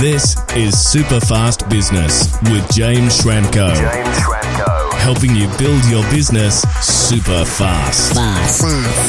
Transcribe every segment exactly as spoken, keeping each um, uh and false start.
This is Superfast Business with James Schramko. James Schramko. Helping you build your business super fast. Fast.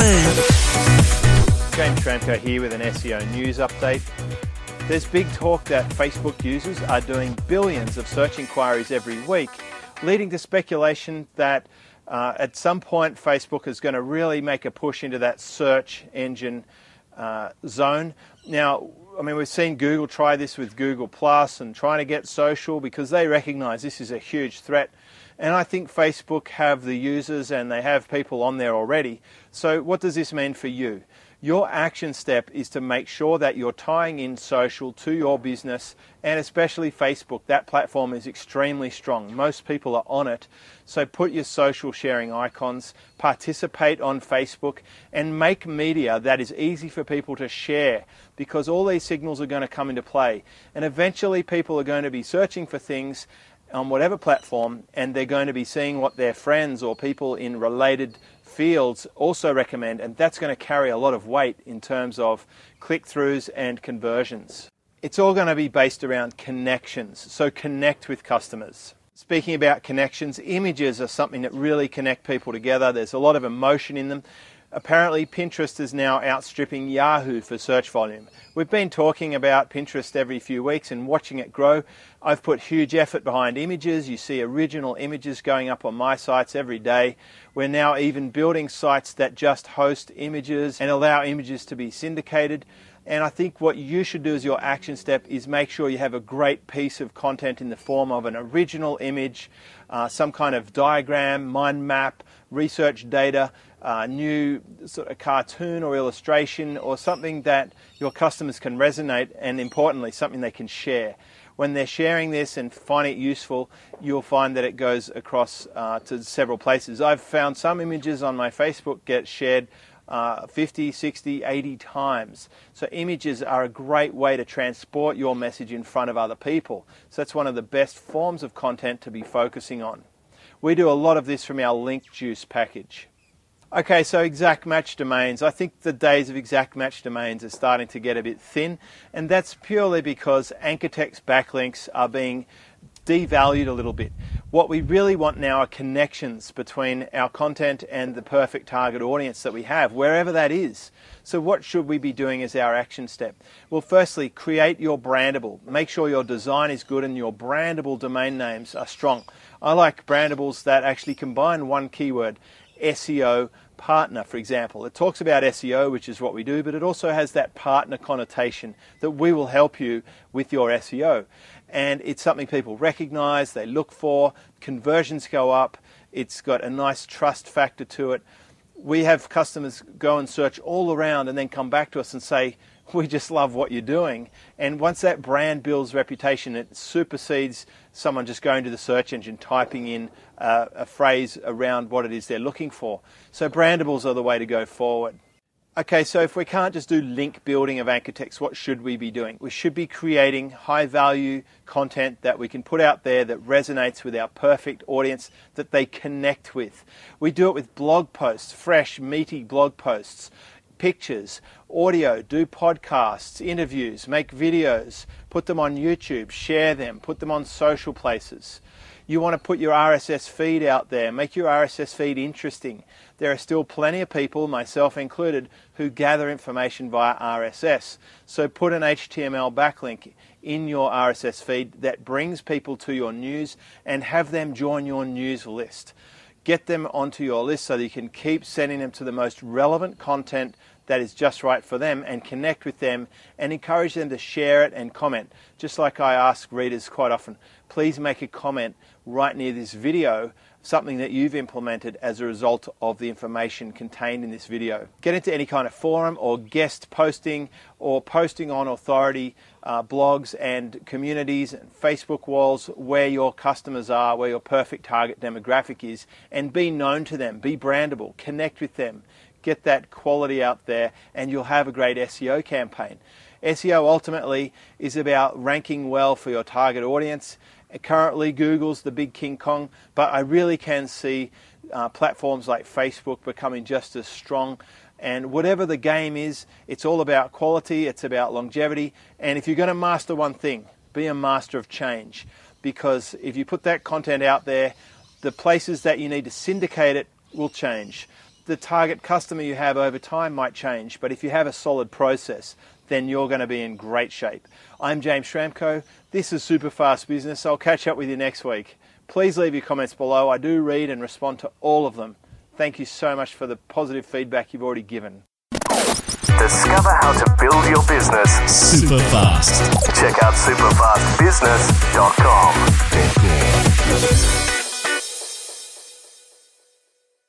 James Schramko here with an S E O news update. There's big talk that Facebook users are doing billions of search inquiries every week, leading to speculation that uh, at some point Facebook is going to really make a push into that search engine uh, zone. Now, I mean, we've seen Google try this with Google Plus and trying to get social because they recognize this is a huge threat. And I think Facebook have the users and they have people on there already. So what does this mean for you? Your action step is to make sure that you're tying in social to your business, and especially Facebook. That platform is extremely strong. Most people are on it. So put your social sharing icons, participate on Facebook, and make media that is easy for people to share, because all these signals are going to come into play. And eventually people are going to be searching for things on whatever platform, and they're going to be seeing what their friends or people in related fields also recommend, and that's going to carry a lot of weight in terms of click-throughs and conversions. It's all going to be based around connections, so connect with customers. Speaking about connections, images are something that really connect people together. There's a lot of emotion in them. Apparently, Pinterest is now outstripping Yahoo for search volume. We've been talking about Pinterest every few weeks and watching it grow. I've put huge effort behind images. You see original images going up on my sites every day. We're now even building sites that just host images and allow images to be syndicated. And I think what you should do as your action step is make sure you have a great piece of content in the form of an original image, uh, some kind of diagram, mind map, research data, uh, new sort of cartoon or illustration, or something that your customers can resonate, and importantly, something they can share. When they're sharing this and finding it useful, you'll find that it goes across uh, to several places. I've found some images on my Facebook get shared Uh, fifty, sixty, eighty times. So images are a great way to transport your message in front of other people. So that's one of the best forms of content to be focusing on. We do a lot of this from our Link Juice package. Okay, so exact match domains. I think the days of exact match domains are starting to get a bit thin, and that's purely because anchor text backlinks are being devalued a little bit. What we really want now are connections between our content and the perfect target audience that we have, wherever that is. So what should we be doing as our action step? Well, firstly, create your brandable. Make sure your design is good and your brandable domain names are strong. I like brandables that actually combine one keyword, S E O partner, for example. It talks about S E O, which is what we do, but it also has that partner connotation that we will help you with your S E O. And it's something people recognize, they look for, conversions go up, it's got a nice trust factor to it. We have customers go and search all around and then come back to us and say, we just love what you're doing. And once that brand builds reputation, it supersedes someone just going to the search engine, typing in uh, a phrase around what it is they're looking for. So brandables are the way to go forward. Okay, so if we can't just do link building of anchor text, what should we be doing? We should be creating high value content that we can put out there that resonates with our perfect audience, that they connect with. We do it with blog posts, fresh, meaty blog posts, pictures, audio, do podcasts, interviews, make videos, put them on YouTube, share them, put them on social places. You want to put your R S S feed out there, make your R S S feed interesting. There are still plenty of people, myself included, who gather information via R S S. So put an H T M L backlink in your R S S feed that brings people to your news and have them join your news list. Get them onto your list so that you can keep sending them to the most relevant content that is just right for them, and connect with them and encourage them to share it and comment. Just like I ask readers quite often, please make a comment right near this video, something that you've implemented as a result of the information contained in this video. Get into any kind of forum or guest posting or posting on authority uh, blogs and communities and Facebook walls where your customers are, where your perfect target demographic is, and be known to them, be brandable, connect with them. Get that quality out there and you'll have a great S E O campaign. S E O ultimately is about ranking well for your target audience. Currently Google's the big King Kong, but I really can see uh, platforms like Facebook becoming just as strong. And whatever the game is, it's all about quality, it's about longevity. And if you're going to master one thing, Be a master of change, because if you put that content out there, the places that you need to syndicate it will change. The target customer you have over time might change, but if you have a solid process, then you're going to be in great shape. I'm James Schramko. This is Super Fast Business. I'll catch up with you next week. Please leave your comments below. I do read and respond to all of them. Thank you so much for the positive feedback you've already given. Discover how to build your business super fast. Check out super fast business dot com.